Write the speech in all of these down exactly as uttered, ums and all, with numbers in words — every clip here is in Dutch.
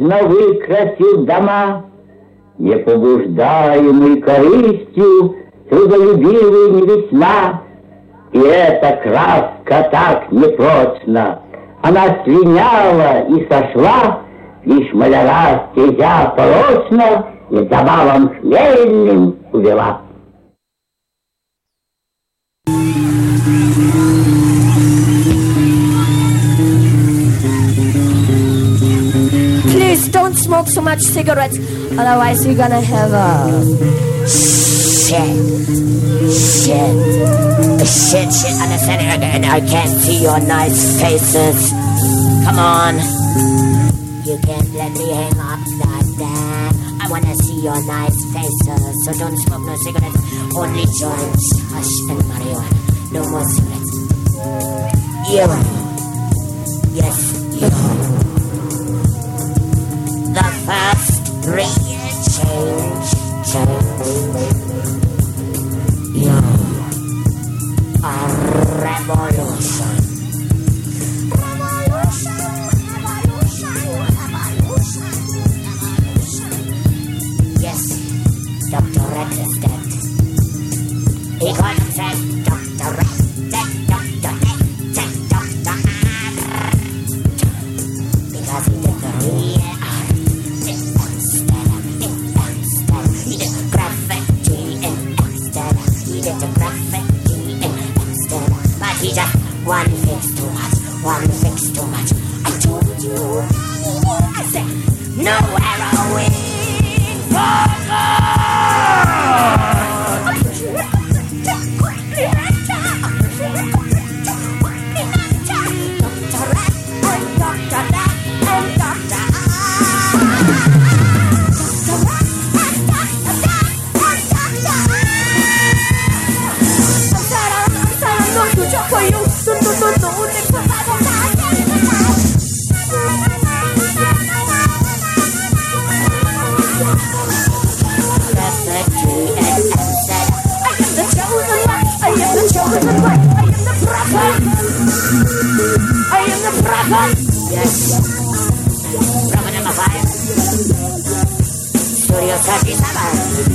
искусно выкрасил дома, не побуждаемый корыстью, трудолюбивый не весьма. И эта краска так непрочна, она слиняла и сошла, лишь маляра стезя порочно и забавам хмельным увела. Please don't smoke so much cigarettes, otherwise we're gonna have a shit, shit, shit, shit. Understand? And I can't see your nice faces. Come on, you can't let me hang up like that. I wanna see your nice faces, so don't smoke no cigarettes, only joints, hush and marijuana, no more cigarettes. You, yes, you. The first real change, change. You, a revolution. Revolution, revolution, revolution, revolution. Yes, Doctor Red is dead. He got said Doctor Red, dead Doctor Red, dead Doctor Red. Because he did the real art. In Amsterdam, in Amsterdam. He did graffiti in Amsterdam. He did the graffiti in Amsterdam. But he just one fix too much, one fix too much. I told you, I said, no heroin for God. I am the prophet. Yes. Prophet number five. Studio thirty-seven.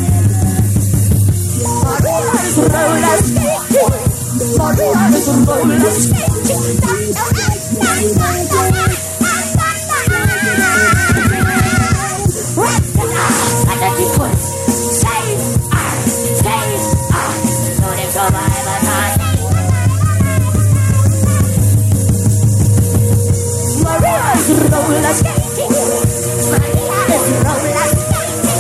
Maria is roller skating. Maria is roller skating. And the people save us, save us. So they survive a time. Maria is roller skating. Maria is roller skating.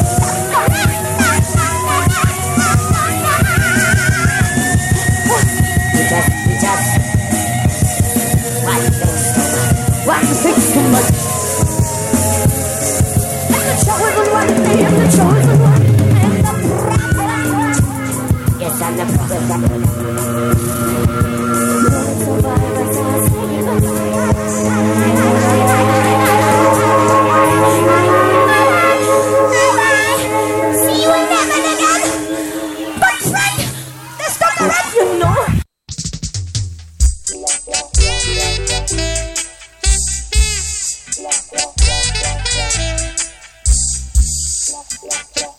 We just, we just one fix too much. One fix too much. And the chosen one, I am the chosen one. And the prophet. Yes, I'm the prophet. Survivors are singing. See you in heaven again. But friend, there's Doctor Red, you know. Yeah, yeah, yeah.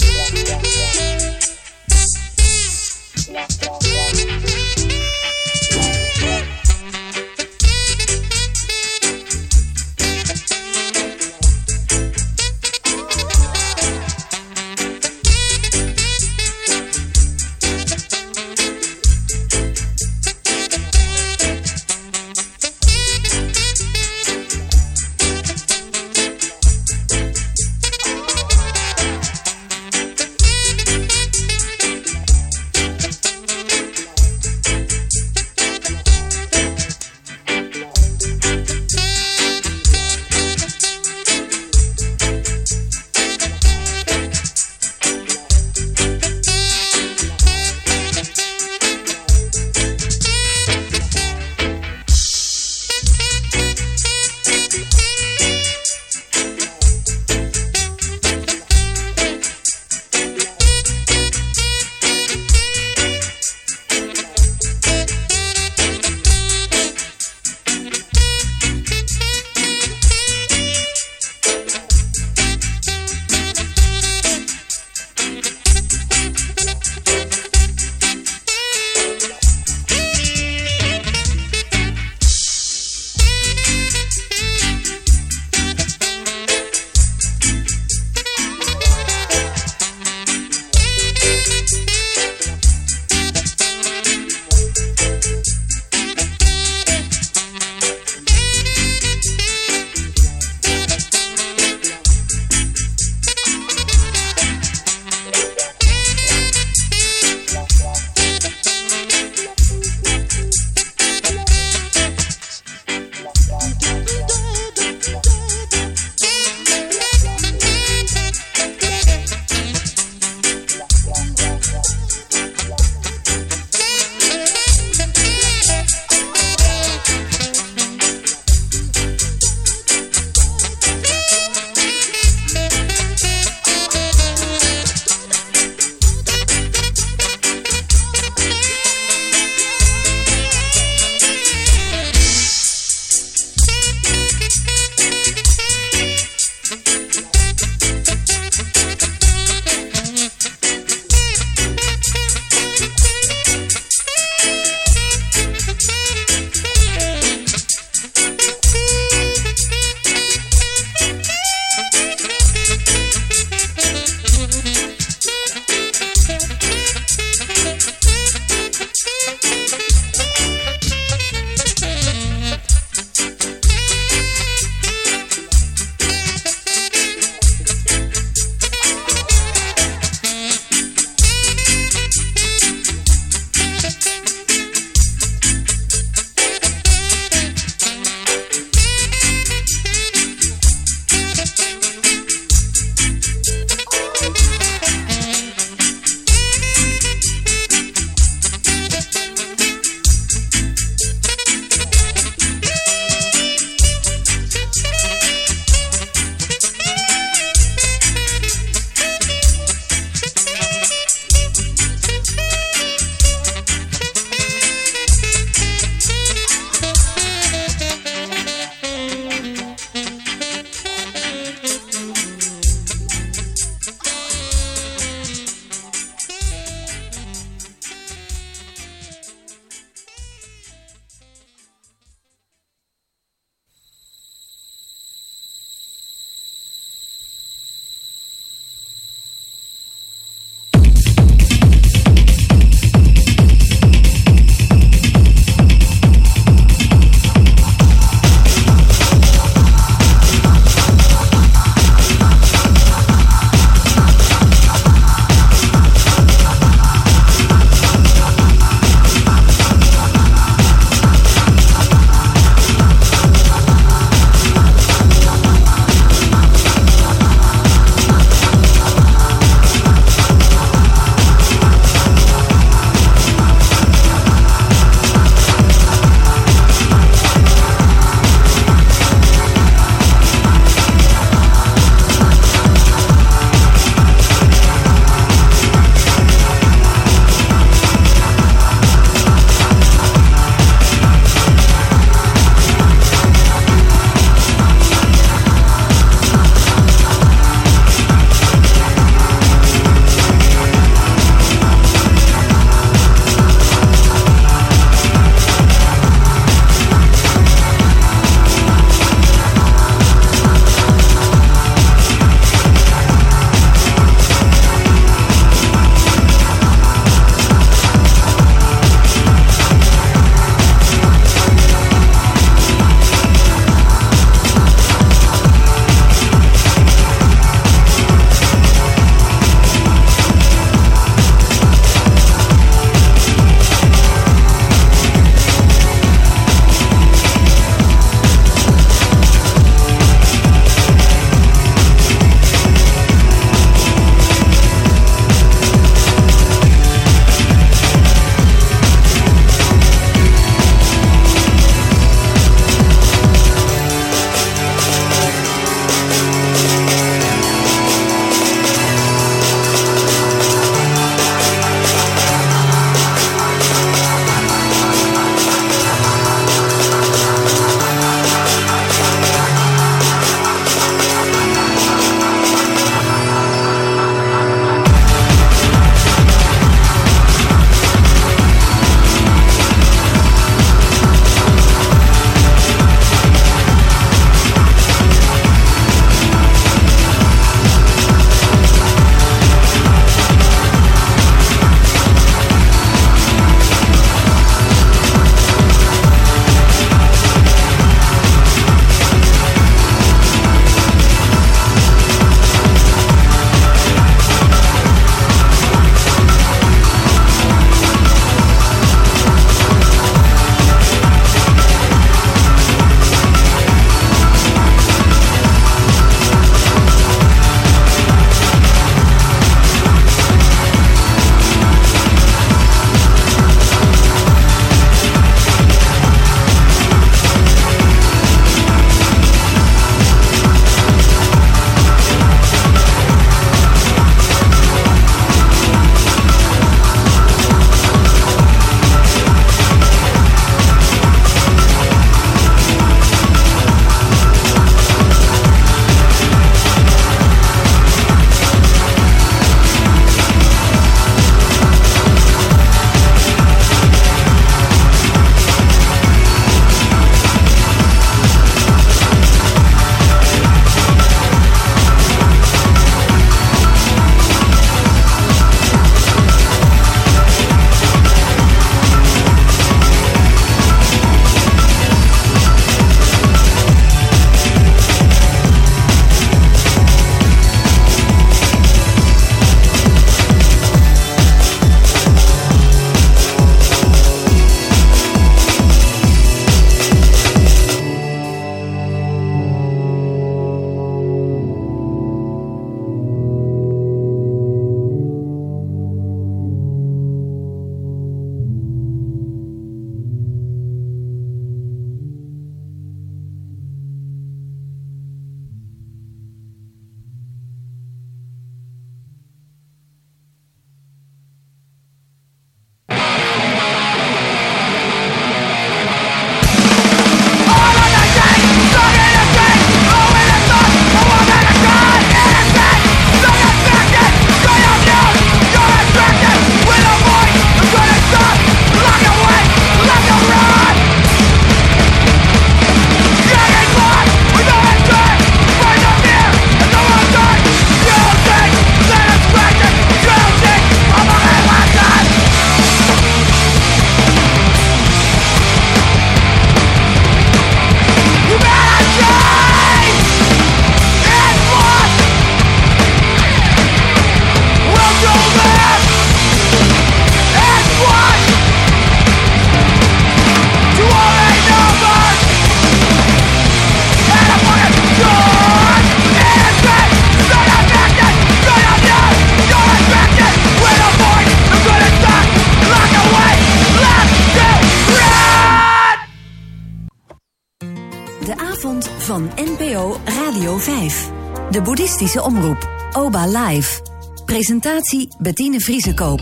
van N P O Radio vijf. De boeddhistische omroep. Oba Live. Presentatie Bettine Vriesekoop.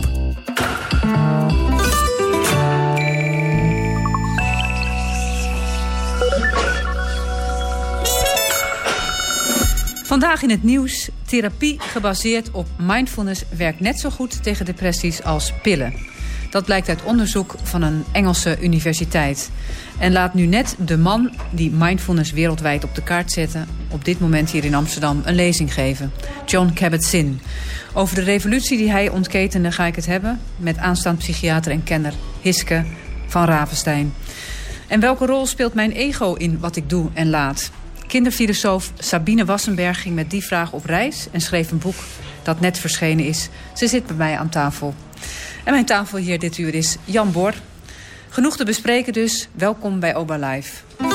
Vandaag in het nieuws. Therapie gebaseerd op mindfulness werkt net zo goed tegen depressies als pillen. Dat blijkt uit onderzoek van een Engelse universiteit. En laat nu net de man die mindfulness wereldwijd op de kaart zette, op dit moment hier in Amsterdam een lezing geven. Jon Kabat-Zinn. Over de revolutie die hij ontketende ga ik het hebben met aanstaand psychiater en kenner Hiske van Ravenstein. En welke rol speelt mijn ego in wat ik doe en laat? Kinderfilosoof Sabine Wassenberg ging met die vraag op reis en schreef een boek dat net verschenen is. Ze zit bij mij aan tafel. En mijn tafel hier dit uur is Jan Bor. Genoeg te bespreken dus. Welkom bij Oba Live.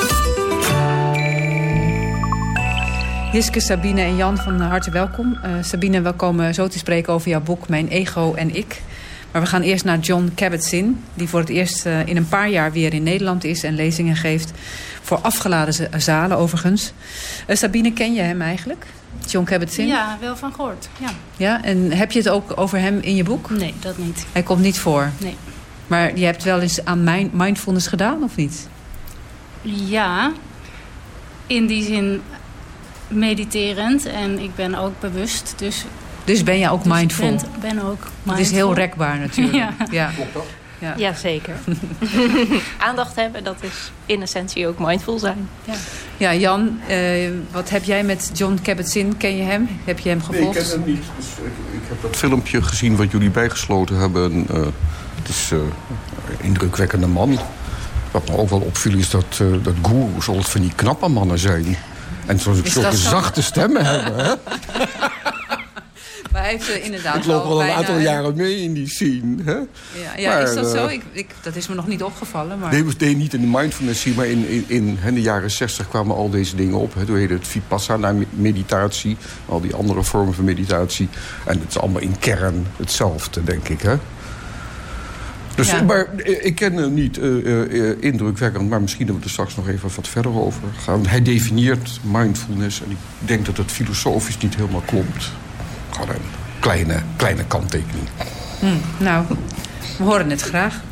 Hiske, Sabine en Jan, van harte welkom. Uh, Sabine, we komen zo te spreken over jouw boek Mijn Ego en Ik. Maar we gaan eerst naar Jon Kabat-Zinn, die voor het eerst uh, in een paar jaar weer in Nederland is en lezingen geeft. Voor afgeladen zalen overigens. Uh, Sabine, ken je hem eigenlijk? Jon Kabat-Zinn? Ja, wel van gehoord. Ja. Ja, en heb je het ook over hem in je boek? Nee, dat niet. Hij komt niet voor? Nee. Maar je hebt wel eens aan mindfulness gedaan, of niet? Ja, in die zin mediterend. En ik ben ook bewust. Dus, dus ben je ook dus mindful? Ik ben, ben ook mindful. Het is heel rekbaar natuurlijk. Ja. Ja. Klopt dat? Ja, ja zeker. Aandacht hebben, dat is in essentie ook mindful zijn. Ja, ja Jan, uh, wat heb jij met Jon Kabat-Zinn? Ken je hem? Heb je hem gevolgd? Nee, ik ken hem niet. Dus ik, ik heb dat filmpje gezien wat jullie bijgesloten hebben. Uh, het is uh, een indrukwekkende man. Wat me ook wel opviel is dat, uh, dat goeroes altijd van die knappe mannen zijn. En zoals zulke zachte stemmen hebben. Hè? Maar hij heeft uh, inderdaad ik loop al bijna, een aantal jaren mee in die scene. Hè? Ja, ja maar, is dat uh, zo? Ik, ik, dat is me nog niet opgevallen. Maar... Nee, nee, niet in de mindfulness scene, maar in, in, in, in de jaren zestig kwamen al deze dingen op. Hè. Toen heette het Vipassana-meditatie, al die andere vormen van meditatie. En het is allemaal in kern hetzelfde, denk ik. Hè? Dus, ja. Maar ik ken hem niet uh, uh, indrukwekkend, maar misschien dat we er straks nog even wat verder over gaan. Hij definieert mindfulness en ik denk dat het filosofisch niet helemaal klopt. Gewoon een kleine, kleine kanttekening. Hmm, nou, we horen het graag.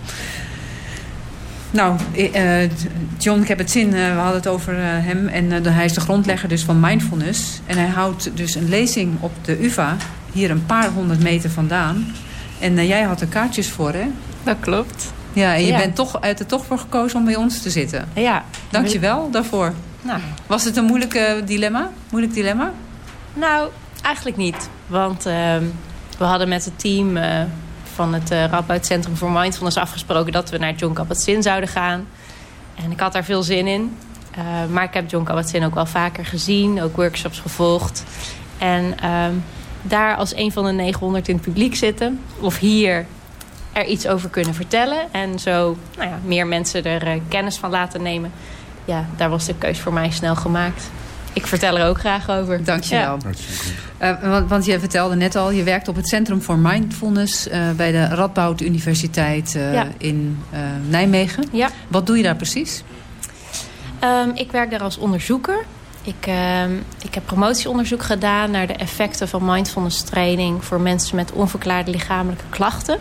Nou, uh, Jon Kabat-Zinn, uh, we hadden het over uh, hem. En uh, hij is de grondlegger dus van mindfulness. En hij houdt dus een lezing op de U vA, hier een paar honderd meter vandaan. En uh, jij had er kaartjes voor, hè? Dat klopt. Ja, en je ja. bent toch uit er toch voor gekozen om bij ons te zitten. Ja. Dank je wel daarvoor. Nou. Was het een moeilijk uh, dilemma? Moeilijk dilemma? Nou, eigenlijk niet. Want uh, we hadden met het team uh, van het uh, Radboud Centrum voor Mindfulness afgesproken dat we naar Jon Kabat-Zinn zouden gaan. En ik had daar veel zin in. Uh, maar ik heb Jon Kabat-Zinn ook wel vaker gezien, ook workshops gevolgd. En uh, daar als een van de negenhonderd in het publiek zitten, of hier er iets over kunnen vertellen. En zo nou ja, meer mensen er uh, kennis van laten nemen. Ja, daar was de keus voor mij snel gemaakt. Ik vertel er ook graag over. Dank je wel. Ja. Uh, want, want je vertelde net al, je werkt op het Centrum voor Mindfulness uh, bij de Radboud Universiteit uh, ja. in uh, Nijmegen. Ja. Wat doe je daar precies? Um, ik werk daar als onderzoeker. Ik, uh, ik heb promotieonderzoek gedaan naar de effecten van mindfulness training voor mensen met onverklaarde lichamelijke klachten.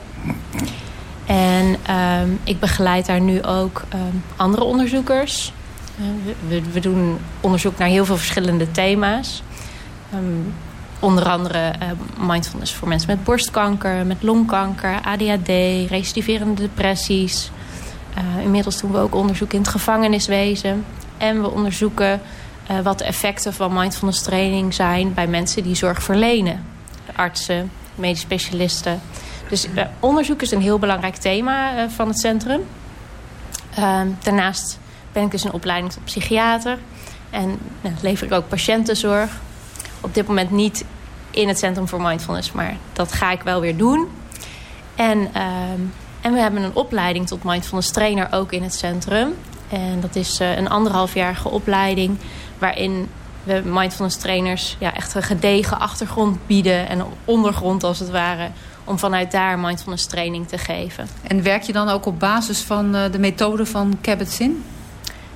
En um, ik begeleid daar nu ook um, andere onderzoekers. Uh, we, we doen onderzoek naar heel veel verschillende thema's. Um, onder andere uh, mindfulness voor mensen met borstkanker, met longkanker, A D H D, recidiverende depressies. Uh, inmiddels doen we ook onderzoek in het gevangeniswezen. En we onderzoeken uh, wat de effecten van mindfulness training zijn bij mensen die zorg verlenen. De artsen, medisch specialisten. Dus uh, onderzoek is een heel belangrijk thema uh, van het centrum. Uh, daarnaast ben ik dus een opleiding tot psychiater. En uh, lever ik ook patiëntenzorg. Op dit moment niet in het Centrum voor Mindfulness, maar dat ga ik wel weer doen. En, uh, en we hebben een opleiding tot mindfulness trainer ook in het centrum. En dat is uh, een anderhalfjarige opleiding waarin we mindfulness trainers ja, echt een gedegen achtergrond bieden en een ondergrond als het ware, om vanuit daar mindfulness training te geven. En werk je dan ook op basis van uh, de methode van Kabat-Zinn? Ja,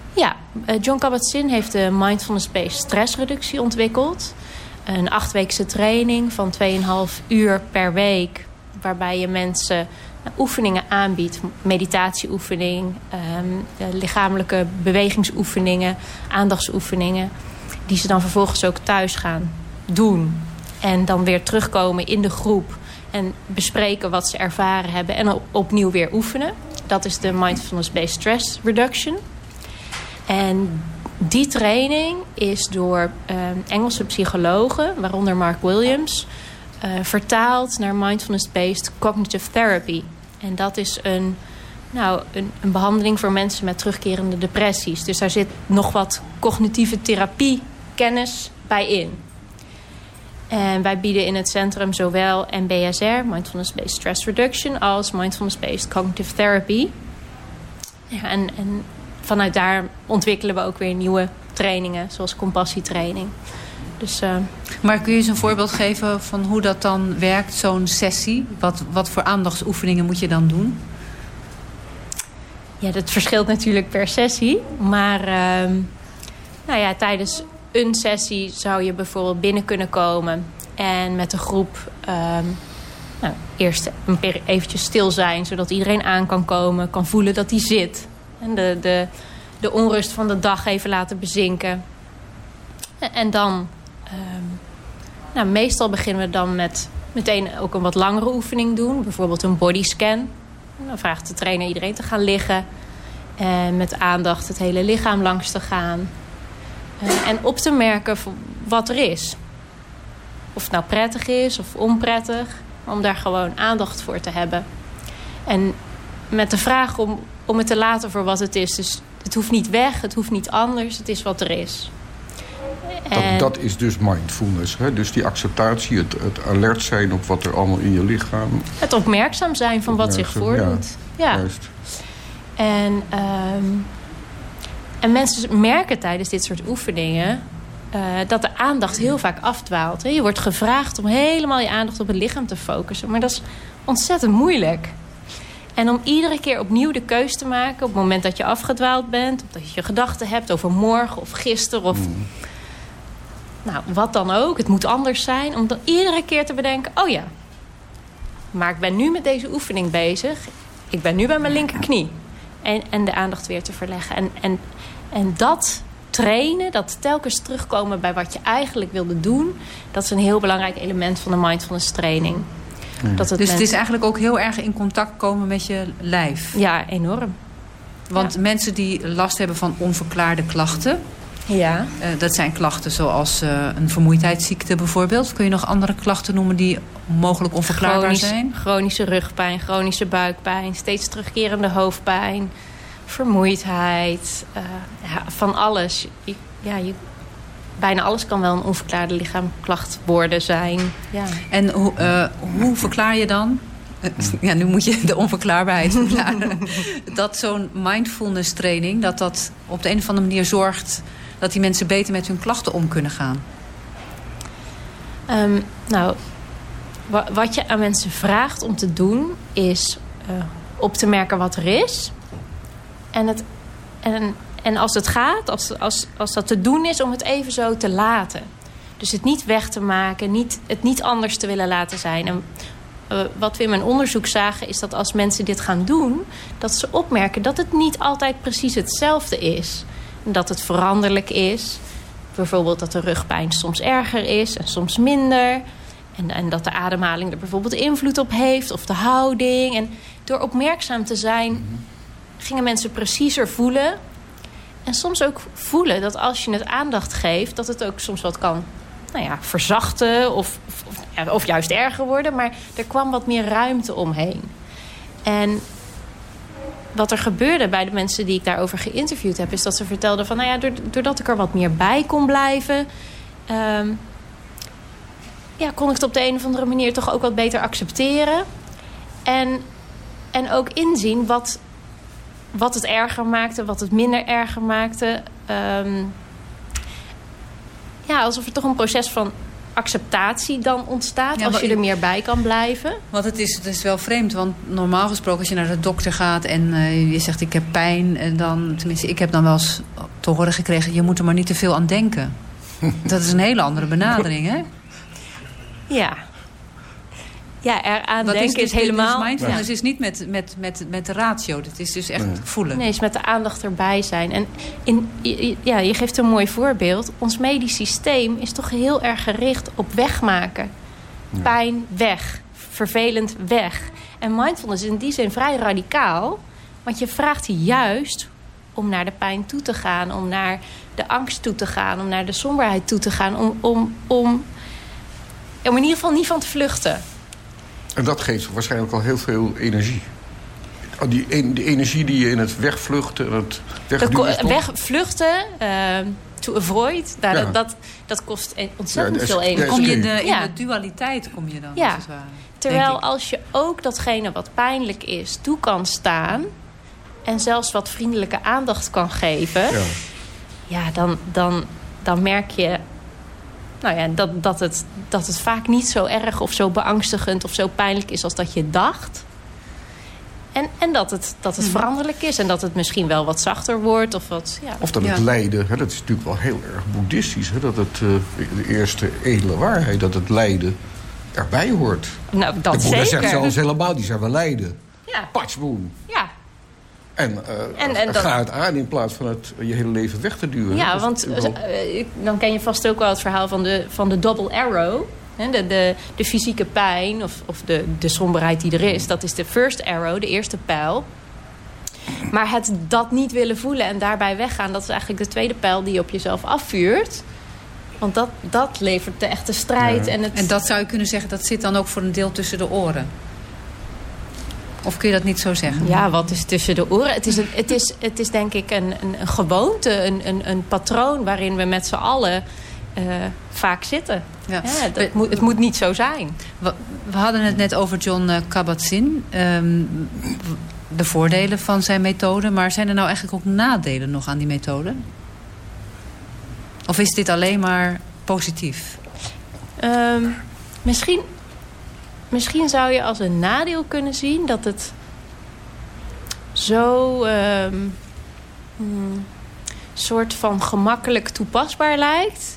Uh, Jon Kabat-Zinn heeft de mindfulness-based stressreductie ontwikkeld. Een achtweekse training van twee komma vijf uur per week. Waarbij je mensen uh, oefeningen aanbiedt. Meditatieoefening, um, lichamelijke bewegingsoefeningen, aandachtsoefeningen. Die ze dan vervolgens ook thuis gaan doen. En dan weer terugkomen in de groep. En bespreken wat ze ervaren hebben. En op, opnieuw weer oefenen. Dat is de mindfulness-based stress reduction. En die training is door uh, Engelse psychologen, waaronder Mark Williams, uh, vertaald naar mindfulness-based cognitive therapy. En dat is een, nou, een, een behandeling voor mensen met terugkerende depressies. Dus daar zit nog wat cognitieve therapie kennis bij in. En wij bieden in het centrum zowel M B S R, mindfulness-based stress reduction, als mindfulness-based cognitive therapy. Ja, en, en vanuit daar ontwikkelen we ook weer nieuwe trainingen, zoals compassietraining. Dus, uh... Maar kun je eens een voorbeeld geven van hoe dat dan werkt, zo'n sessie? Wat, wat voor aandachtsoefeningen moet je dan doen? Ja, dat verschilt natuurlijk per sessie. Maar uh, nou ja, tijdens een sessie zou je bijvoorbeeld binnen kunnen komen en met de groep uh, nou, eerst een per- eventjes stil zijn, zodat iedereen aan kan komen, kan voelen dat hij zit. En de, de, de onrust van de dag even laten bezinken. En dan, um, nou, meestal beginnen we dan met meteen ook een wat langere oefening doen. Bijvoorbeeld een bodyscan. Dan vraagt de trainer iedereen te gaan liggen. En met aandacht het hele lichaam langs te gaan. Uh, en op te merken wat er is. Of het nou prettig is of onprettig. Om daar gewoon aandacht voor te hebben. En met de vraag om, om het te laten voor wat het is. Dus het hoeft niet weg, het hoeft niet anders. Het is wat er is. Dat, dat is dus mindfulness. Hè? Dus die acceptatie, het, het alert zijn op wat er allemaal in je lichaam... Het opmerkzaam zijn van wat zich voordoet. Ja, ja. Juist. En, um, en mensen merken tijdens dit soort oefeningen... Uh, dat de aandacht heel vaak afdwaalt. Hè? Je wordt gevraagd om helemaal je aandacht op het lichaam te focussen. Maar dat is ontzettend moeilijk. En om iedere keer opnieuw de keus te maken... op het moment dat je afgedwaald bent... of dat je gedachten hebt over morgen of gisteren... of mm. nou, wat dan ook, het moet anders zijn... om dan iedere keer te bedenken... oh ja, maar ik ben nu met deze oefening bezig. Ik ben nu bij mijn linkerknie. En, en de aandacht weer te verleggen. En, en, en dat trainen, dat telkens terugkomen bij wat je eigenlijk wilde doen... dat is een heel belangrijk element van de mindfulness training. Mm. Dat het dus men... het is eigenlijk ook heel erg in contact komen met je lijf. Ja, enorm. Want ja. mensen die last hebben van onverklaarde klachten... Ja. Uh, dat zijn klachten zoals uh, een vermoeidheidsziekte bijvoorbeeld. Kun je nog andere klachten noemen die mogelijk onverklaarbaar Chronisch, zijn? Chronische rugpijn, chronische buikpijn, steeds terugkerende hoofdpijn, vermoeidheid, uh, ja, van alles. Je, ja, je, bijna alles kan wel een onverklaarde lichaamklacht worden zijn. Ja. En ho, uh, hoe verklaar je dan? Ja, nu moet je de onverklaarbaarheid verklaren. Dat zo'n mindfulness training, dat dat op de een of andere manier zorgt... dat die mensen beter met hun klachten om kunnen gaan? Um, nou, wa- wat je aan mensen vraagt om te doen... is uh, op te merken wat er is. En, het, en, en als het gaat, als, als, als dat te doen is... om het even zo te laten. Dus het niet weg te maken, niet, het niet anders te willen laten zijn... En, Uh, wat we in mijn onderzoek zagen is dat als mensen dit gaan doen... dat ze opmerken dat het niet altijd precies hetzelfde is. En dat het veranderlijk is. Bijvoorbeeld dat de rugpijn soms erger is en soms minder. En, en dat de ademhaling er bijvoorbeeld invloed op heeft. Of de houding. En door opmerkzaam te zijn gingen mensen preciezer voelen. En soms ook voelen dat als je het aandacht geeft... dat het ook soms wat kan... nou ja, verzachten of, of, of juist erger worden. Maar er kwam wat meer ruimte omheen. En wat er gebeurde bij de mensen die ik daarover geïnterviewd heb... is dat ze vertelden van, nou ja, doordat ik er wat meer bij kon blijven... Um, ja, kon ik het op de een of andere manier toch ook wat beter accepteren. En, en ook inzien wat, wat het erger maakte, wat het minder erger maakte... Um, Ja, alsof er toch een proces van acceptatie dan ontstaat Ja, als maar je er ik- meer bij kan blijven. Want het is, het is wel vreemd, want normaal gesproken als je naar de dokter gaat en uh, je zegt ik heb pijn, en dan, tenminste ik heb dan wel eens te horen gekregen, je moet er maar niet te veel aan denken. Dat is een hele andere benadering, hè? Ja. Ja, eraan Dat denken is, dus, helemaal... Dus mindfulness ja. is niet met, met, met, met de ratio, dat is dus echt Nee. voelen. Nee, is met de aandacht erbij zijn. En in, je- ja, je geeft een mooi voorbeeld. Ons medisch systeem is toch heel erg gericht op wegmaken. Pijn weg. Vervelend weg. En mindfulness is in die zin vrij radicaal. Want je vraagt je juist om naar de pijn toe te gaan. Om naar de angst toe te gaan. Om naar de somberheid toe te gaan. Om, om, om, om in ieder geval niet van te vluchten. En dat geeft waarschijnlijk al heel veel energie. Die, en- die energie die je in het wegvluchten en het Dat wegduwen ko- stopt. Wegvluchten, uh, to avoid, nou, Ja. dat, dat, dat kost e- ontzettend Ja, dat is- veel energie. dat is Kom je in oké. de, in Ja. de dualiteit kom je dan, Ja. als het ware. Terwijl denk ik. als je ook datgene wat pijnlijk is toe kan staan... en zelfs wat vriendelijke aandacht kan geven... Ja. ja, dan, dan, dan merk je nou ja, dat, dat, het, dat het vaak niet zo erg of zo beangstigend... of zo pijnlijk is als dat je dacht... En, en dat het, dat het veranderlijk is. En dat het misschien wel wat zachter wordt. Of, wat, ja. Of dat Ja. het lijden, hè, dat is natuurlijk wel heel erg boeddhistisch. Hè, dat het, uh, de eerste edele waarheid, dat het lijden erbij hoort. Nou, De dat Boeddha zeker. zegt zelfs helemaal, die zeggen we lijden. Ja, Patchboom. ja. En, uh, En- en dat- ga het aan in plaats van het je hele leven weg te duwen. Ja, Dat is want natuurlijk wel- uh, ik- dan ken je vast ook wel het verhaal van de, van de double arrow. Hè, de, de, de fysieke pijn of, of de, de somberheid die er is. Dat is de first arrow, de eerste pijl. Maar het dat niet willen voelen en daarbij weggaan... dat is eigenlijk de tweede pijl die je op jezelf afvuurt. Want dat, dat levert de echte strijd. Ja. En, het, En dat zou je kunnen zeggen, dat zit dan ook voor een deel tussen de oren. Of kun je dat niet zo zeggen? Ja, wat is tussen de oren? Het is, een, het is, het is denk ik een, een, een gewoonte, een, een, een patroon... waarin we met z'n allen uh, vaak zitten. Ja. Ja, dat moet, het moet niet zo zijn. We, we hadden het net over John uh, Kabat-Zinn. Um, de voordelen van zijn methode. Maar zijn er nou eigenlijk ook nadelen nog aan die methode? Of is dit alleen maar positief? Um, misschien, misschien zou je als een nadeel kunnen zien... dat het zo... Um, hmm, soort van gemakkelijk toepasbaar lijkt.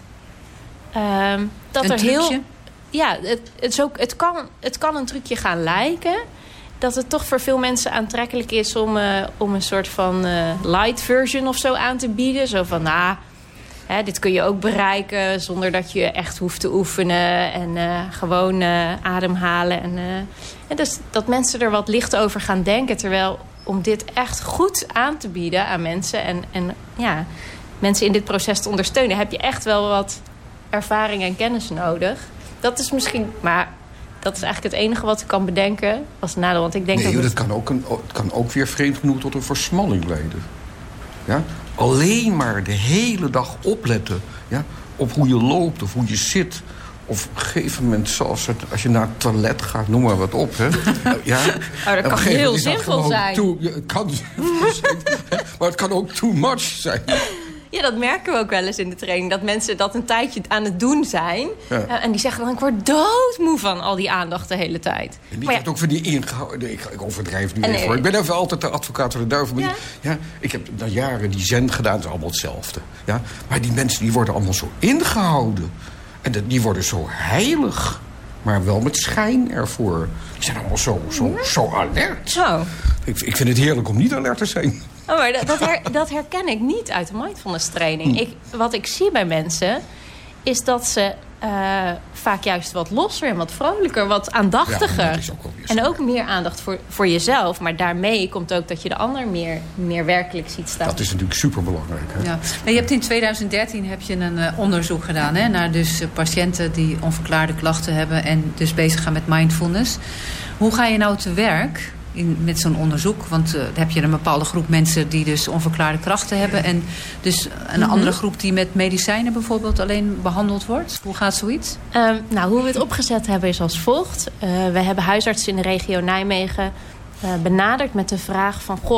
Um, dat een er trucje? heel... Ja, het, het, is ook, het, kan, het kan een trucje gaan lijken... dat het toch voor veel mensen aantrekkelijk is... om, uh, om een soort van uh, light version of zo aan te bieden. Zo van, nou, hè, dit kun je ook bereiken... zonder dat je echt hoeft te oefenen... en uh, gewoon uh, ademhalen. En, uh, en dus dat mensen er wat licht over gaan denken... terwijl om dit echt goed aan te bieden aan mensen... en, en ja, mensen in dit proces te ondersteunen... heb je echt wel wat ervaring en kennis nodig. Dat is misschien... maar dat is eigenlijk het enige wat ik kan bedenken als nadeel. Want ik denk nee, dat dat het... kan ook, een, het kan ook weer vreemd genoeg tot een versmalling leiden. Ja? Alleen maar de hele dag opletten, ja? Op hoe je loopt of hoe je zit. Of op een gegeven moment, zoals het, als je naar het toilet gaat, noem maar wat op. Hè? Ja? Oh, dat Op een kan gegeven heel moment is dat zinvol gewoon zijn. Too, ja, het kan zinvol zijn, maar het kan ook too much zijn. Ja, dat merken we ook wel eens in de training. Dat mensen dat een tijdje aan het doen zijn. Ja. Uh, en die zeggen dan, ik word doodmoe van al die aandacht de hele tijd. En die Maar heeft ook van die ingehouden... Ik, ik overdrijf nu En, even eh, hoor. Ik ben even altijd de advocaat van de duivel. Maar Ja. die- ja, ik heb na jaren die zen gedaan. Het is allemaal hetzelfde. Ja? Maar die mensen die worden allemaal zo ingehouden. En dat- die worden zo heilig. Maar wel met schijn ervoor. Die zijn allemaal zo, zo, zo alert. Zo. Ik, ik vind het heerlijk om niet alert te zijn. Oh, maar dat, dat, her, dat herken ik niet uit de mindfulness training. Ik, wat ik zie bij mensen is dat ze uh, vaak juist wat losser en wat vrolijker, wat aandachtiger. Ja, dat is ook wel weer zo. En ook meer aandacht voor, voor jezelf. Maar daarmee komt ook dat je de ander meer, meer werkelijk ziet staan. Dat is natuurlijk superbelangrijk. Hè? Ja. Maar je hebt in tweeduizend dertien heb je een uh, onderzoek gedaan, hè, naar dus uh, patiënten die onverklaarde klachten hebben en dus bezig gaan met mindfulness. Hoe ga je nou te werk in, met zo'n onderzoek? Want uh, dan heb je een bepaalde groep mensen die dus onverklaarde klachten hebben en dus een Mm-hmm. andere groep die met medicijnen bijvoorbeeld alleen behandeld wordt. Hoe gaat zoiets? Um, nou, hoe we het opgezet hebben is als volgt. Uh, we hebben huisartsen in de regio Nijmegen uh, benaderd met de vraag van... goh,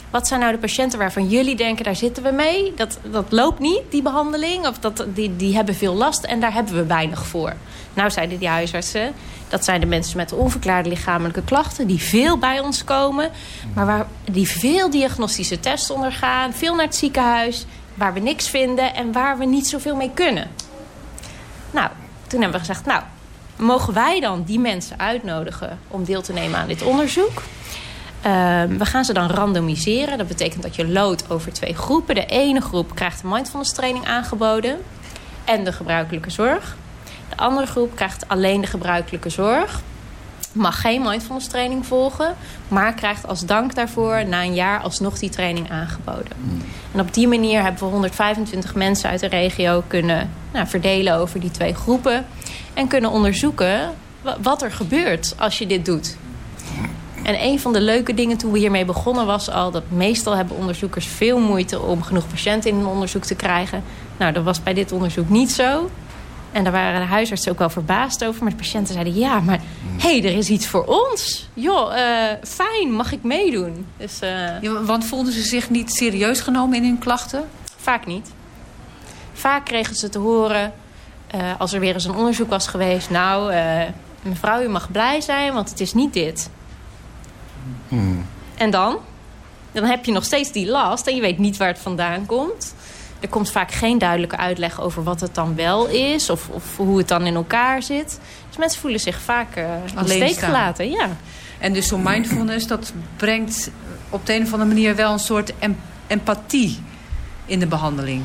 Wat zijn nou de patiënten waarvan jullie denken, daar zitten we mee. Dat, dat loopt niet, die behandeling. Of dat, die, die hebben veel last en daar hebben we weinig voor. Nou zeiden die huisartsen, dat zijn de mensen met onverklaarde lichamelijke klachten, die veel bij ons komen, maar waar, die veel diagnostische tests ondergaan, veel naar het ziekenhuis, waar we niks vinden en waar we niet zoveel mee kunnen. Nou, toen hebben we gezegd, nou, mogen wij dan die mensen uitnodigen om deel te nemen aan dit onderzoek? Uh, we gaan ze dan randomiseren. Dat betekent dat je loodt over twee groepen. De ene groep krijgt de mindfulness training aangeboden en de gebruikelijke zorg. De andere groep krijgt alleen de gebruikelijke zorg. Mag geen mindfulness training volgen, maar krijgt als dank daarvoor na een jaar alsnog die training aangeboden. En op die manier hebben we honderdvijfentwintig mensen uit de regio kunnen nou, verdelen over die twee groepen en kunnen onderzoeken wat er gebeurt als je dit doet. En een van de leuke dingen toen we hiermee begonnen was al dat meestal hebben onderzoekers veel moeite om genoeg patiënten in een onderzoek te krijgen. Nou, dat was bij dit onderzoek niet zo. En daar waren de huisartsen ook wel verbaasd over. Maar de patiënten zeiden, ja, maar hé, hey, er is iets voor ons. Joh, uh, fijn, mag ik meedoen? Dus, uh, ja, want voelden ze zich niet serieus genomen in hun klachten? Vaak niet. Vaak kregen ze te horen, uh, als er weer eens een onderzoek was geweest, nou, uh, mevrouw, u mag blij zijn, want het is niet dit. Hmm. En dan? Dan heb je nog steeds die last en je weet niet waar het vandaan komt. Er komt vaak geen duidelijke uitleg over wat het dan wel is of, of hoe het dan in elkaar zit. Dus mensen voelen zich vaak uh, in de steek gelaten. Ja. En dus zo'n mindfulness, dat brengt op de een of andere manier wel een soort em- empathie in de behandeling.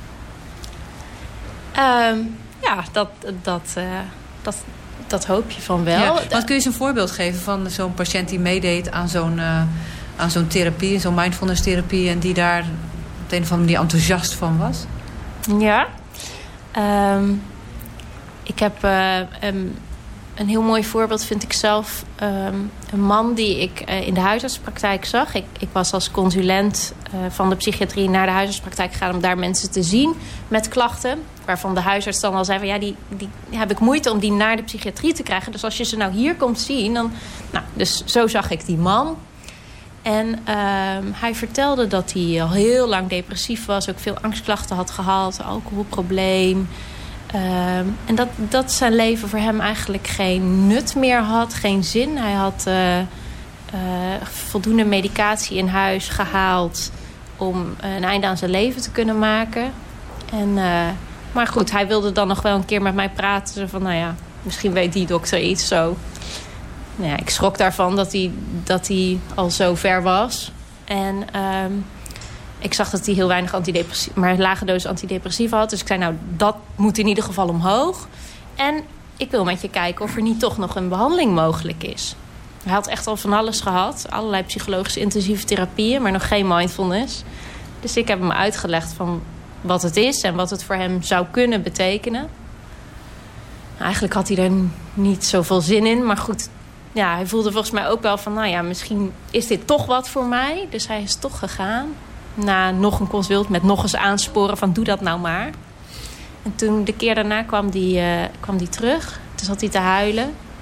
Um, ja, dat, dat, uh, dat, dat hoop je van wel. Ja, want kun je eens een voorbeeld geven van zo'n patiënt die meedeed aan zo'n, uh, aan zo'n therapie, zo'n mindfulness therapie en die daar op de een of andere manier enthousiast van was? Ja. Um, ik heb uh, um, een heel mooi voorbeeld, vind ik zelf. Um, een man die ik uh, in de huisartspraktijk zag. Ik, ik was als consulent uh, van de psychiatrie naar de huisartspraktijk gegaan om daar mensen te zien met klachten. Waarvan de huisarts dan al zei van ja, die, die heb ik moeite om die naar de psychiatrie te krijgen. Dus als je ze nou hier komt zien, dan... Nou, dus zo zag ik die man. En uh, hij vertelde dat hij al heel lang depressief was. Ook veel angstklachten had gehad. Alcoholprobleem. Uh, en dat, dat zijn leven voor hem eigenlijk geen nut meer had. Geen zin. Hij had uh, uh, voldoende medicatie in huis gehaald om een einde aan zijn leven te kunnen maken. En, uh, maar goed, hij wilde dan nog wel een keer met mij praten. Van nou ja, misschien weet die dokter iets zo. Nou ja, ik schrok daarvan dat hij, dat hij al zo ver was. En um, ik zag dat hij heel weinig antidepressiva, maar een lage dosis antidepressiva had. Dus ik zei, nou, dat moet in ieder geval omhoog. En ik wil met je kijken of er niet toch nog een behandeling mogelijk is. Hij had echt al van alles gehad. Allerlei psychologische intensieve therapieën, maar nog geen mindfulness. Dus ik heb hem uitgelegd van wat het is en wat het voor hem zou kunnen betekenen. Eigenlijk had hij er niet zoveel zin in, maar goed... Ja, hij voelde volgens mij ook wel van, nou ja, misschien is dit toch wat voor mij. Dus hij is toch gegaan. Na nog een consult met nog eens aansporen van, doe dat nou maar. En toen, de keer daarna, kwam die, uh, kwam die terug. Toen zat hij te huilen.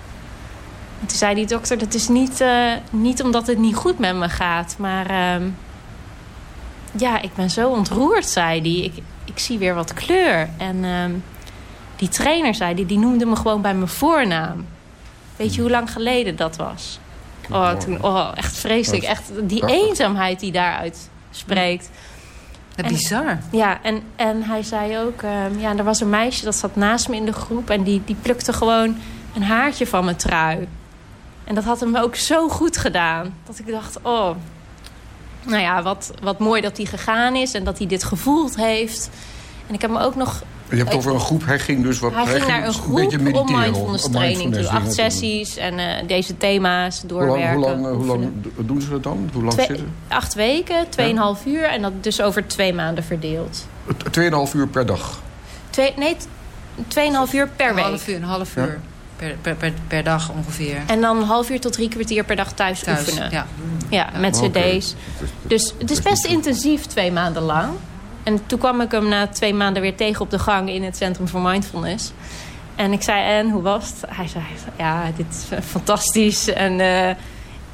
En toen zei die dokter, dat is niet, uh, niet omdat het niet goed met me gaat. Maar uh, ja, ik ben zo ontroerd, zei hij. Ik, ik zie weer wat kleur. En uh, die trainer, zei die, die noemde me gewoon bij mijn voornaam. Weet je hoe lang geleden dat was? Oh, toen, oh echt vreselijk. Echt die eenzaamheid die daaruit spreekt. En, bizar. Ja, en, en hij zei ook... Um, ja, er was een meisje dat zat naast me in de groep... en die, die plukte gewoon een haartje van mijn trui. En dat had hem ook zo goed gedaan. Dat ik dacht, oh... Nou ja, wat, wat mooi dat hij gegaan is... en dat hij dit gevoeld heeft. En ik heb me ook nog... Je hebt over een groep, hij ging dus wat... Hij, hij ging naar een groep een om mindfulness training toe. Acht sessies en uh, deze thema's doorwerken. Hoe lang, hoe lang, hoe lang doen ze dat dan? Hoe lang Twee, zitten? Acht weken, tweeënhalf ja. uur. En dat dus over twee maanden verdeeld. Tweeënhalf uur per dag? Twee, nee, tweeënhalf uur per een week. Half uur, een half uur ja. per, per, per, per dag ongeveer. En dan een half uur tot drie kwartier per dag thuis, thuis oefenen. Ja, ja, ja met okay. cd's. Dus het is best intensief twee maanden lang. En toen kwam ik hem na twee maanden weer tegen op de gang in het Centrum voor Mindfulness. En ik zei, en hoe was het? Hij zei, ja, dit is fantastisch. En uh,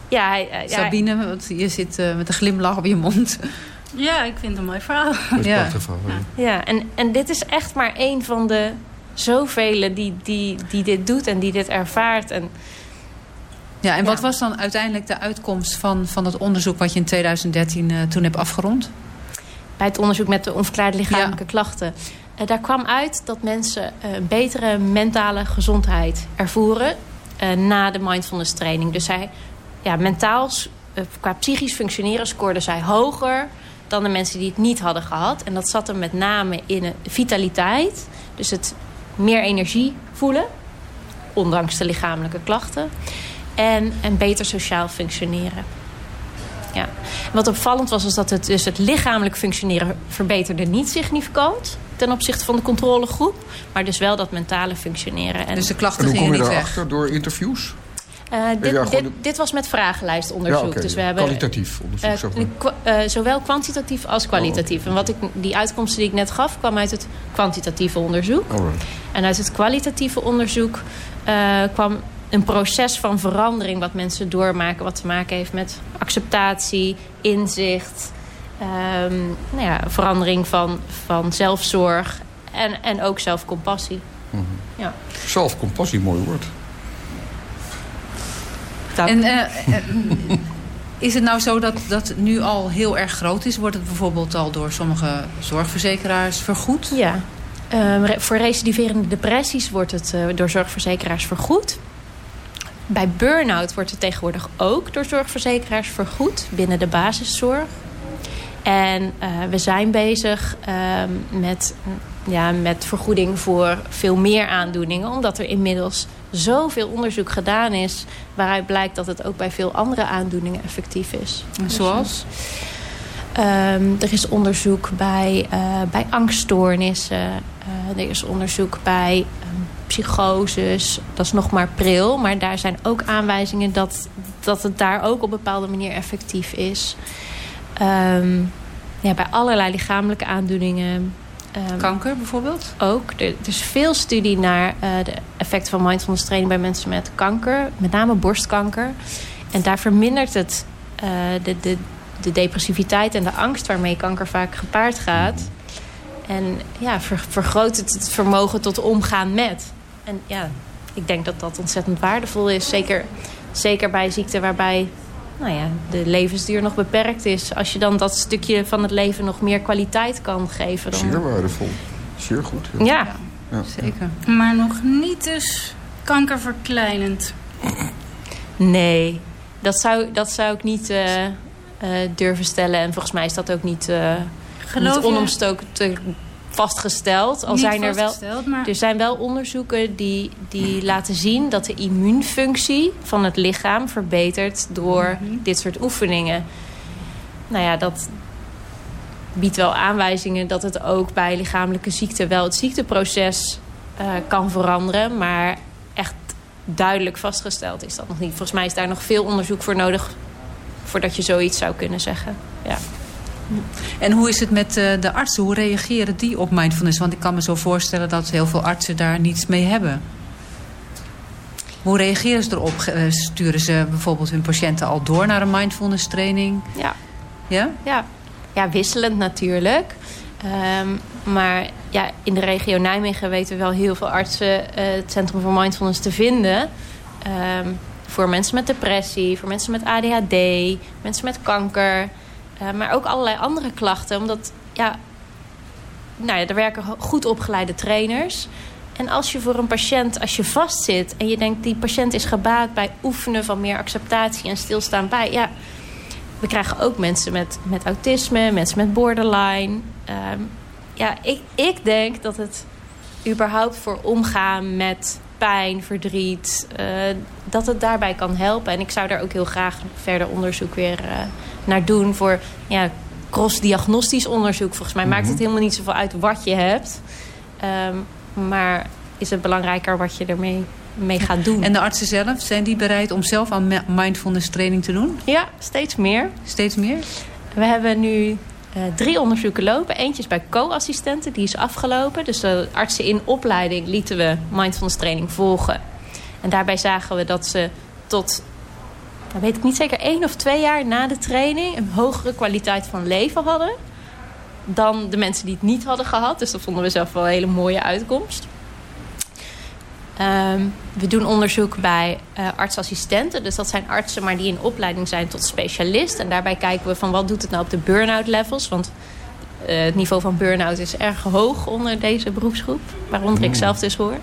Ja, hij, uh, Sabine, ja, want je zit uh, met een glimlach op je mond. Ja, ik vind het een mooi verhaal. Dat is ja. prachtig verhaal. Ja, ja en, en dit is echt maar één van de zoveel die, die, die dit doet en die dit ervaart. En, ja, en ja. wat was dan uiteindelijk de uitkomst van, van dat onderzoek wat je in twintig dertien uh, toen hebt afgerond? Bij het onderzoek met de onverklaarde lichamelijke ja. klachten. Uh, daar kwam uit dat mensen uh, een betere mentale gezondheid ervoeren uh, na de mindfulness training. Dus zij, ja, mentaal, uh, qua psychisch functioneren scoorden zij hoger dan de mensen die het niet hadden gehad. En dat zat hem met name in de vitaliteit. Dus het meer energie voelen, ondanks de lichamelijke klachten. En, en beter sociaal functioneren. Ja. En wat opvallend was, was dat het, dus het lichamelijk functioneren verbeterde niet significant ten opzichte van de controlegroep. Maar dus wel dat mentale functioneren. En, dus de klachten en hoe gingen kom je niet weg? daarachter? Door interviews? Uh, dit, ja, dit, dit was met vragenlijstonderzoek. Ja, okay, dus we ja. hebben, kwalitatief onderzoek, uh, zeg maar. Kwa, uh, zowel kwantitatief als kwalitatief. Oh, okay. En wat ik, die uitkomsten die ik net gaf, kwam uit het kwantitatieve onderzoek. Alright. En uit het kwalitatieve onderzoek uh, kwam een proces van verandering wat mensen doormaken, wat te maken heeft met acceptatie, inzicht, um, nou ja, verandering van, van zelfzorg en, en ook zelfcompassie. Mm-hmm. Ja. Zelfcompassie, mooi woord. Dat... En uh, is het nou zo dat dat nu al heel erg groot is? Wordt het bijvoorbeeld al door sommige zorgverzekeraars vergoed? Ja. Uh, voor recidiverende depressies wordt het uh, door zorgverzekeraars vergoed. Bij burn-out wordt het tegenwoordig ook door zorgverzekeraars vergoed binnen de basiszorg. En uh, we zijn bezig uh, met, ja, met vergoeding voor veel meer aandoeningen. Omdat er inmiddels zoveel onderzoek gedaan is waaruit blijkt dat het ook bij veel andere aandoeningen effectief is. Zoals? Um, er is onderzoek bij, uh, bij angststoornissen. Uh, er is onderzoek bij um, psychoses. Dat is nog maar pril. Maar daar zijn ook aanwijzingen dat, dat het daar ook op een bepaalde manier effectief is. Um, ja, bij allerlei lichamelijke aandoeningen. Um, Kanker bijvoorbeeld? Ook. Er, er is veel studie naar uh, de effecten van mindfulness training bij mensen met kanker. Met name borstkanker. En daar vermindert het uh, de, de, de depressiviteit en de angst waarmee kanker vaak gepaard gaat. En ja, ver, vergroot het het vermogen tot omgaan met. En ja, ik denk dat dat ontzettend waardevol is. Zeker, zeker bij ziekten waarbij nou ja, de levensduur nog beperkt is. Als je dan dat stukje van het leven nog meer kwaliteit kan geven. Dan... Zeer waardevol. Zeer goed. Ja. Ja, ja. Zeker. Maar nog niet dus kankerverkleinend. Nee, dat zou, dat zou ik niet uh, uh, durven stellen. En volgens mij is dat ook niet, uh, niet onomstoken vastgesteld. Al niet zijn er, wel, maar... er zijn wel onderzoeken die, die laten zien dat de immuunfunctie van het lichaam verbetert door mm-hmm. dit soort oefeningen. Nou ja, dat biedt wel aanwijzingen dat het ook bij lichamelijke ziekten wel het ziekteproces uh, kan veranderen. Maar echt duidelijk vastgesteld is dat nog niet. Volgens mij is daar nog veel onderzoek voor nodig voordat je zoiets zou kunnen zeggen. Ja. En hoe is het met uh, de artsen? Hoe reageren die op mindfulness? Want ik kan me zo voorstellen dat heel veel artsen daar niets mee hebben. Hoe reageren ze erop? Sturen ze bijvoorbeeld hun patiënten al door naar een mindfulness training? Ja. Ja? Ja, ja wisselend natuurlijk. Um, maar ja, in de regio Nijmegen weten we wel heel veel artsen uh, het Centrum voor Mindfulness te vinden. Um, voor mensen met depressie, voor mensen met A D H D, mensen met kanker. Uh, maar ook allerlei andere klachten. Omdat, ja, nou ja, er werken goed opgeleide trainers. En als je voor een patiënt, als je vastzit en je denkt die patiënt is gebaat bij oefenen van meer acceptatie en stilstaan bij. Ja, we krijgen ook mensen met, met autisme, mensen met borderline. Um, ja, ik, ik denk dat het überhaupt voor omgaan met pijn, verdriet, uh, dat het daarbij kan helpen. En ik zou daar ook heel graag verder onderzoek weer uh, naar doen voor ja, cross-diagnostisch onderzoek. Volgens mij mm-hmm. maakt het helemaal niet zoveel uit wat je hebt. Um, maar is het belangrijker wat je ermee mee gaat doen. En de artsen zelf, zijn die bereid om zelf aan mindfulness training te doen? Ja, steeds meer. Steeds meer? We hebben nu uh, drie onderzoeken lopen. Eentje is bij co-assistenten, die is afgelopen. Dus de artsen in opleiding lieten we mindfulness training volgen. En daarbij zagen we dat ze tot dat weet ik niet zeker, één of twee jaar na de training een hogere kwaliteit van leven hadden dan de mensen die het niet hadden gehad. Dus dat vonden we zelf wel een hele mooie uitkomst. Um, we doen onderzoek bij uh, artsassistenten. Dus dat zijn artsen, maar die in opleiding zijn tot specialist. En daarbij kijken we van wat doet het nou op de burn-out levels. Want uh, het niveau van burn-out is erg hoog onder deze beroepsgroep. Waaronder mm. ik zelf dus hoor.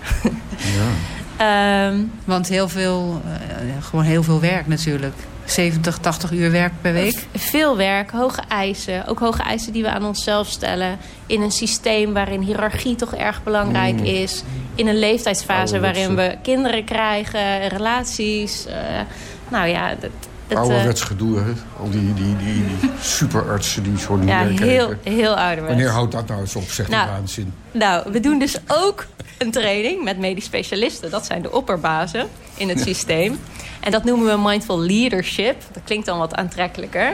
Ja. um, Want heel veel, uh, gewoon heel veel werk natuurlijk. zeventig, tachtig uur werk per week? Veel werk, hoge eisen. Ook hoge eisen die we aan onszelf stellen. In een systeem waarin hiërarchie toch erg belangrijk mm. is. In een leeftijdsfase oh, waarin we kinderen krijgen, relaties. Uh, nou ja, dat, dat, ouderwets gedoe, hè? Al die, die, die, die superartsen die zo niet ja, meer heel, kijken. heel ouderwets. Wanneer houdt dat nou eens op, zegt nou, die waanzin? Nou, we doen dus ook een training met medisch specialisten. Dat zijn de opperbazen in het systeem. En dat noemen we mindful leadership. Dat klinkt dan wat aantrekkelijker.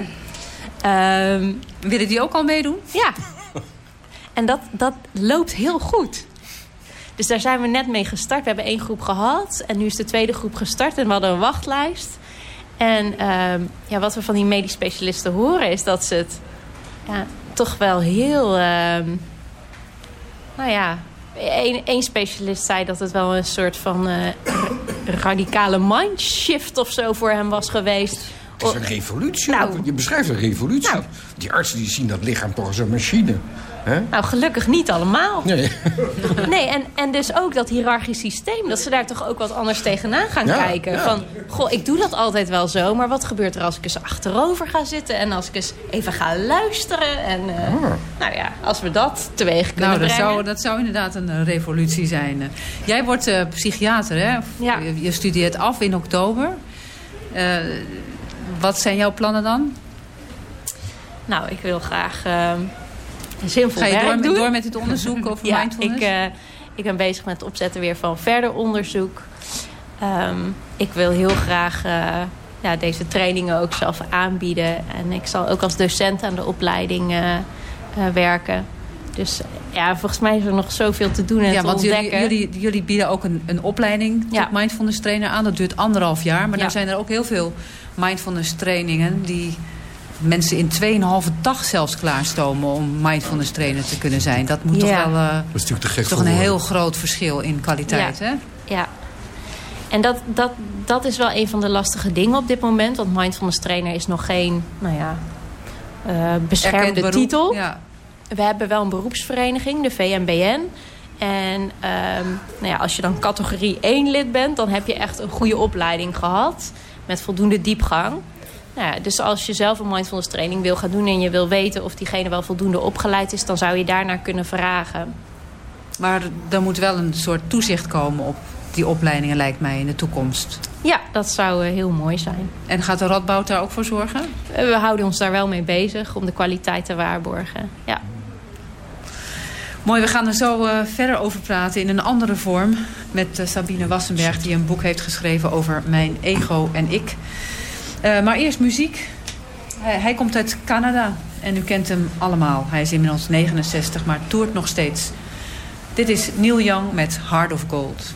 Um, Willen die ook al meedoen? Ja. En dat, dat loopt heel goed. Dus daar zijn we net mee gestart. We hebben één groep gehad. En nu is de tweede groep gestart. En we hadden een wachtlijst. En um, ja, wat we van die medisch specialisten horen is dat ze het ja, toch wel heel... Um, nou ja... Eén specialist zei dat het wel een soort van uh, radicale mindshift of zo voor hem was geweest. Het is een revolutie. Nou, je beschrijft een revolutie. Nou, die artsen die zien dat lichaam toch als een machine. He? Nou, gelukkig niet allemaal. Nee, nee en, en dus ook dat hiërarchisch systeem. Dat ze daar toch ook wat anders tegenaan gaan ja, kijken. Ja. Van, goh, ik doe dat altijd wel zo. Maar wat gebeurt er als ik eens achterover ga zitten? En als ik eens even ga luisteren? En uh, ah. nou ja, als we dat teweeg kunnen nou, dat brengen. Zou, dat zou inderdaad een revolutie zijn. Jij wordt uh, psychiater, hè? Ja. Je, je studeert af in oktober. Uh, wat zijn jouw plannen dan? Nou, ik wil graag... Uh, Zinvol Ga je werk door met, doen. door met het onderzoek over ja, mindfulness? Ik, uh, ik ben bezig met het opzetten weer van verder onderzoek. Um, ik wil heel graag uh, ja, deze trainingen ook zelf aanbieden. En ik zal ook als docent aan de opleiding uh, uh, werken. Dus ja, volgens mij is er nog zoveel te doen en ja, te want ontdekken. Jullie, jullie, jullie bieden ook een, een opleiding tot ja. mindfulness trainer aan. Dat duurt anderhalf jaar. Maar ja. dan zijn er ook heel veel mindfulness trainingen die... mensen in tweeënhalve dag zelfs klaarstomen om mindfulness trainer te kunnen zijn. Dat moet ja. toch wel uh, dat is natuurlijk te gek toch een heel groot verschil in kwaliteit, ja. hè? Ja. En dat, dat, dat is wel een van de lastige dingen op dit moment. Want mindfulness trainer is nog geen, nou ja, uh, beschermde beroep, titel. Ja. We hebben wel een beroepsvereniging, de V M B N. En um, nou ja, als je dan categorie één lid bent, dan heb je echt een goede opleiding gehad. Met voldoende diepgang. Nou ja, dus als je zelf een mindfulness training wil gaan doen en je wil weten of diegene wel voldoende opgeleid is, dan zou je daarnaar kunnen vragen. Maar er moet wel een soort toezicht komen op die opleidingen, lijkt mij, in de toekomst. Ja, dat zou uh, heel mooi zijn. En gaat de Radboud daar ook voor zorgen? Uh, we houden ons daar wel mee bezig om de kwaliteit te waarborgen. Ja. Mooi, we gaan er zo uh, verder over praten in een andere vorm met uh, Sabine Wassenberg, die een boek heeft geschreven over mijn ego en ik. Uh, maar eerst muziek. Hij, hij komt uit Canada en u kent hem allemaal. Hij is inmiddels negenenzestig, maar toert nog steeds. Dit is Neil Young met Heart of Gold.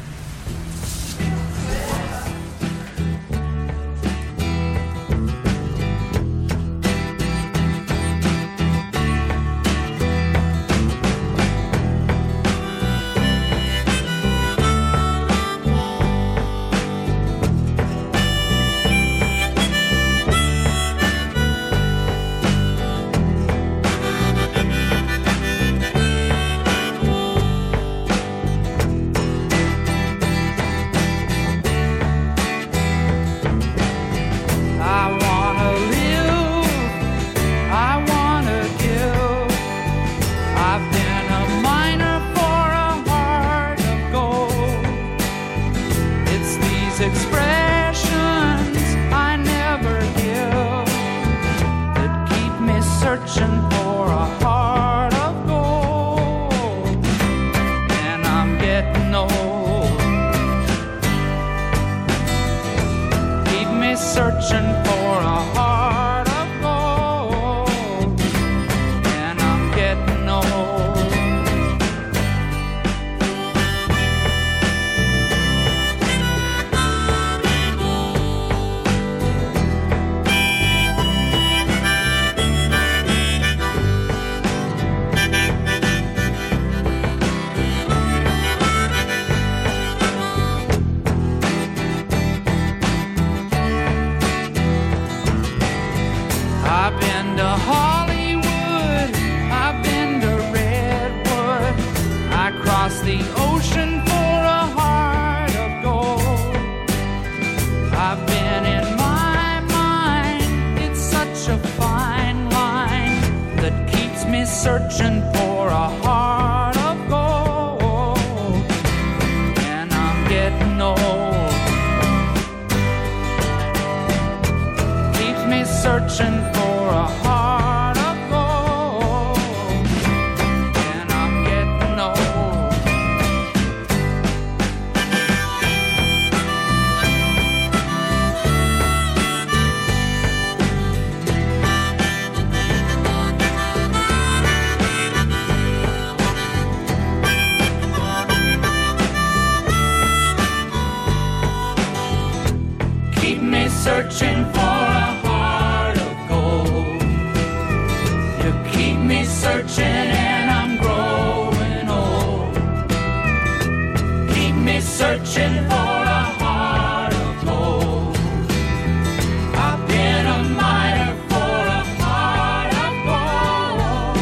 searching for a heart of gold, and I'm getting old. Keeps me searching for a heart of gold, and I'm getting old. Keep me searching for a heart of gold. You keep me searching and I'm growing old. Keep me searching for a heart of gold. I've been a miner for a heart of gold.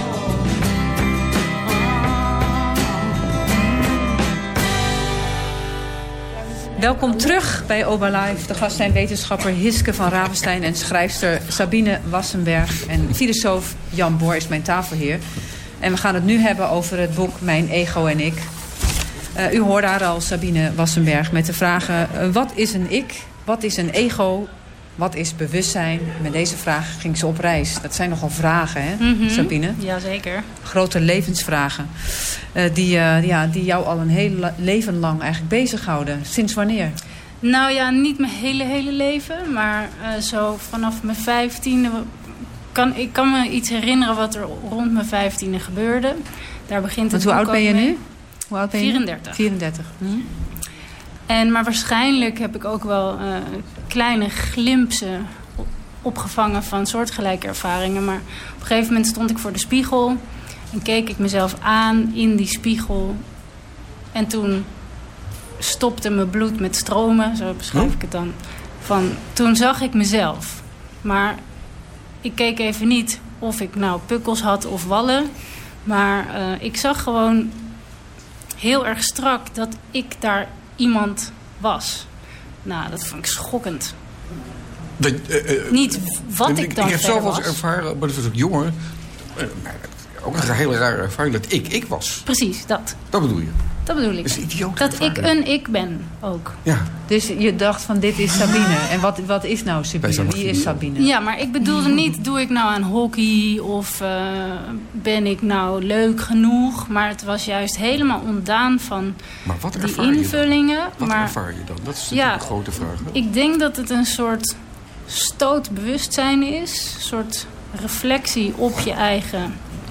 Welkom terug bij Oba Live. De gast zijn wetenschapper Hiske van Ravenstein en schrijfster Sabine Wassenberg. En filosoof Jan Boor is mijn tafelheer. En we gaan het nu hebben over het boek Mijn Ego en Ik. Uh, u hoorde haar al, Sabine Wassenberg, met de vragen: uh, wat is een ik? Wat is een ego? Wat is bewustzijn? Met deze vraag ging ze op reis. Dat zijn nogal vragen, hè, Mm-hmm. Sabine? Jazeker. Grote levensvragen. Uh, die, uh, ja, die jou al een heel la- leven lang eigenlijk bezighouden. Sinds wanneer? Nou ja, niet mijn hele, hele leven. Maar uh, zo vanaf mijn vijftiende... Kan, ik kan me iets herinneren wat er rond mijn vijftiende gebeurde. Daar begint het Want hoe boek oud ben je ook mee. nu? Hoe oud ben je? vierendertig. vierendertig. Hm? En, maar waarschijnlijk heb ik ook wel uh, kleine glimpsen opgevangen van soortgelijke ervaringen. Maar op een gegeven moment stond ik voor de spiegel en keek ik mezelf aan in die spiegel. En toen stopte mijn bloed met stromen, zo beschrijf ik het dan. Van, toen zag ik mezelf. Maar ik keek even niet of ik nou pukkels had of wallen. Maar uh, ik zag gewoon heel erg strak dat ik daar iemand was. Nou, dat vond ik schokkend. Dat, uh, uh, Niet wat ik, ik dan Ik heb zelf wel eens was. ervaren, maar dat was ook jonger. Uh, ook een hele rare ervaring dat ik ik was. Precies, dat. Dat bedoel je? Dat bedoel ik. Dat is idioot. Dat ik een ik ben ook. Ja. Dus je dacht van dit is Sabine. En wat, wat is nou Wij Sabine? zijn Wie is nog- Sabine? Ja, maar ik bedoelde niet, doe ik nou aan hockey of uh, ben ik nou leuk genoeg? Maar het was juist helemaal ontdaan van Maar wat die ervaar je dan? invullingen. Wat maar ervaar je dan? Dat is Ja, natuurlijk een grote vraag. Hè? ik denk dat het een soort stootbewustzijn is. Een soort reflectie op je eigen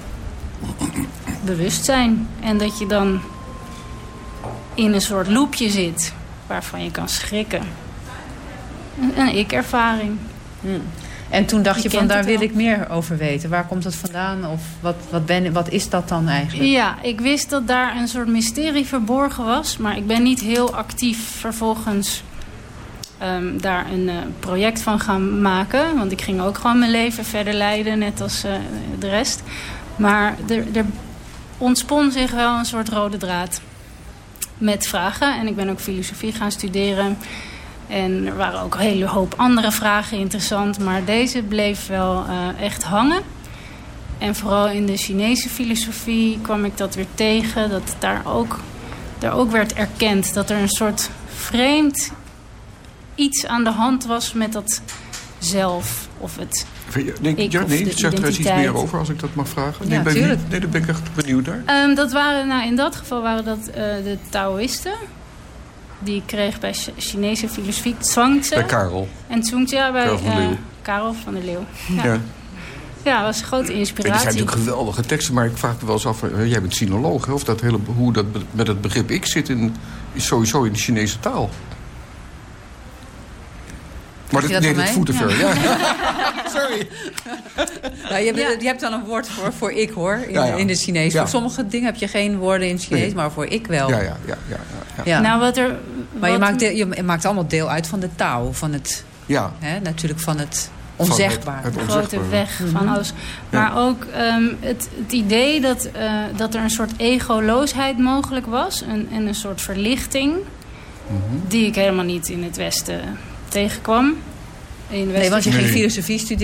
bewustzijn. En dat je dan in een soort loopje zit waarvan je kan schrikken. Een, een ik-ervaring. En toen dacht Je je van kent daar het wil wel. ik meer over weten. Waar komt het vandaan? Of wat, wat, ben, wat is dat dan eigenlijk? Ja, ik wist dat daar een soort mysterie verborgen was. Maar ik ben niet heel actief vervolgens um, daar een uh, project van gaan maken. Want ik ging ook gewoon mijn leven verder leiden, net als uh, de rest. Maar er, er ontspon zich wel een soort rode draad met vragen. En ik ben ook filosofie gaan studeren. En er waren ook een hele hoop andere vragen interessant. Maar deze bleef wel uh, echt hangen. En vooral in de Chinese filosofie kwam ik dat weer tegen. Dat het daar ook, daar ook werd erkend dat er een soort vreemd iets aan de hand was met dat zelf. Of het Vind je- Denk, ik ja, of nee, de zeg er eens iets identiteit. meer over als ik dat mag vragen. Ja, nee, ben ik tuurlijk. niet- nee, daar ben ik echt benieuwd naar. Um, dat waren, nou, in dat geval waren dat uh, de Taoïsten. Die ik kreeg bij Ch- Chinese filosofie. Zhuangzi. Bij Karel. En Zhuangzi ja, bij Karel van der uh, Leeuw. Karel van der Leeuw. Ja, Ja. ja. ja dat was een grote En die inspiratie. zijn natuurlijk geweldige teksten, maar ik vraag me wel eens af... eh, jij bent sinoloog, hè, of dat hele, hoe dat be- met het begrip ik zit in, is sowieso in de Chinese taal. Maar je dat, dat nee, van dat voet te mij? ver. Ja. Sorry. Nou, je, hebt, Ja. je hebt dan een woord voor, voor ik hoor, in, Ja, ja. in de Chinees. Ja. Voor sommige dingen heb je geen woorden in het Chinees, Nee. maar voor ik wel. Ja, ja, ja, ja, ja, ja. Ja. Nou, wat er, Maar je wat- maakt, deel, je maakt allemaal deel uit van de taal, van het, Ja, hè, natuurlijk van het van onzegbaar. het- het de grote onzegbare. weg Mhm. van alles. Maar ook um, het, het idee dat, uh, dat er een soort egoloosheid mogelijk was. En, en een soort verlichting. Mhm. Die ik helemaal niet in het Westen tegenkwam. In de Nee, want je Nee. ging filosofie studeren.